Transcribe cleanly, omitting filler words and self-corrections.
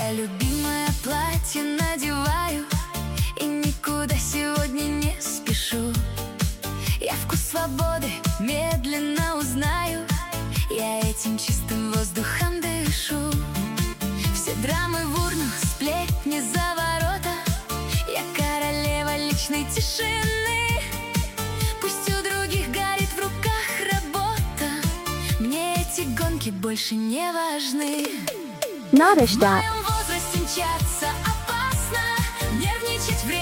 Я любимое платье надеваю и никуда сегодня не спешу. Я вкус свободы медленно узнаю, я этим чистым воздухом дышу. Все драмы в урну, сплетни за ворота, я королева личной тишины. Пусть у других горит в руках работа, мне эти гонки больше не важны. В моем возрасте мчаться опасно, нервничать